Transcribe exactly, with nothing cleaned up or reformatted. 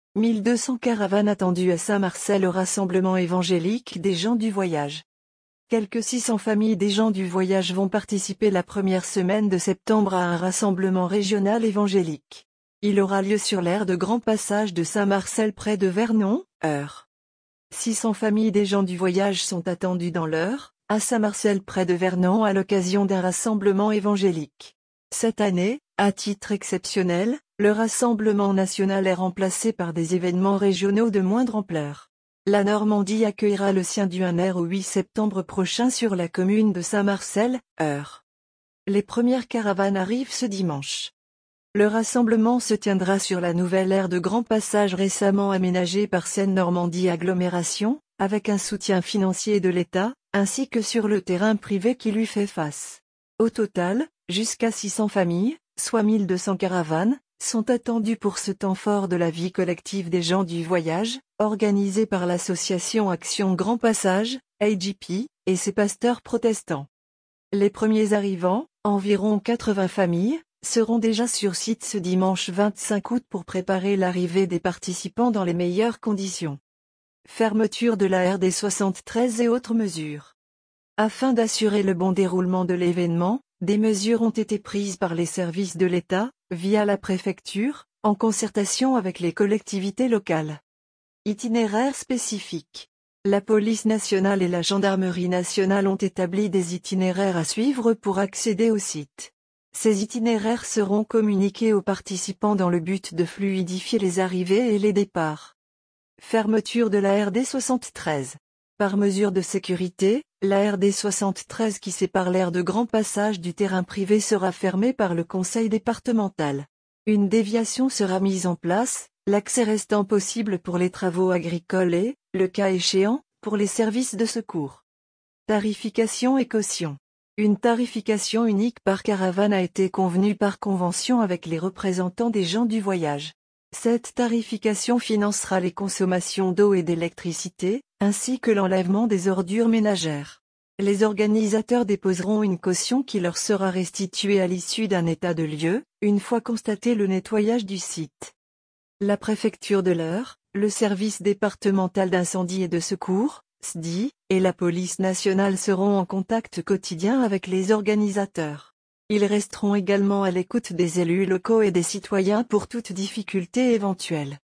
mille deux cents caravanes attendues à Saint-Marcel au rassemblement évangélique des gens du voyage. Quelques six cents familles des gens du voyage vont participer la première semaine de septembre à un rassemblement régional évangélique. Il aura lieu sur l'aire de grand passage de Saint-Marcel près de Vernon, Eure. six cents familles des gens du voyage sont attendues dans l'Eure, à Saint-Marcel près de Vernon à l'occasion d'un rassemblement évangélique. Cette année, à titre exceptionnel, le rassemblement national est remplacé par des événements régionaux de moindre ampleur. La Normandie accueillera le sien du un au huit septembre prochain sur la commune de Saint-Marcel, Eure. Les premières caravanes arrivent ce dimanche. Le rassemblement se tiendra sur la nouvelle aire de grand passage récemment aménagée par Seine-Normandie Agglomération, avec un soutien financier de l'État, ainsi que sur le terrain privé qui lui fait face. Au total, jusqu'à six cents familles, soit mille deux cents caravanes, sont attendues pour ce temps fort de la vie collective des gens du voyage, organisé par l'association Action Grand Passage, A G P, et ses pasteurs protestants. Les premiers arrivants, environ quatre-vingts familles, seront déjà sur site ce dimanche vingt-cinq août pour préparer l'arrivée des participants dans les meilleures conditions. Fermeture de la R D soixante-treize et autres mesures. Afin d'assurer le bon déroulement de l'événement, des mesures ont été prises par les services de l'État, via la préfecture, en concertation avec les collectivités locales. Itinéraires spécifiques. La police nationale et la gendarmerie nationale ont établi des itinéraires à suivre pour accéder au site. Ces itinéraires seront communiqués aux participants dans le but de fluidifier les arrivées et les départs. Fermeture de la R D soixante-treize. Par mesure de sécurité, la R D soixante-treize qui sépare l'aire de grand passage du terrain privé sera fermée par le conseil départemental. Une déviation sera mise en place, l'accès restant possible pour les travaux agricoles et, le cas échéant, pour les services de secours. Tarification et caution. Une tarification unique par caravane a été convenue par convention avec les représentants des gens du voyage. Cette tarification financera les consommations d'eau et d'électricité, ainsi que l'enlèvement des ordures ménagères. Les organisateurs déposeront une caution qui leur sera restituée à l'issue d'un état de lieu, une fois constaté le nettoyage du site. La préfecture de l'Eure, le service départemental d'incendie et de secours, S D I, et la police nationale seront en contact quotidien avec les organisateurs. Ils resteront également à l'écoute des élus locaux et des citoyens pour toute difficulté éventuelle.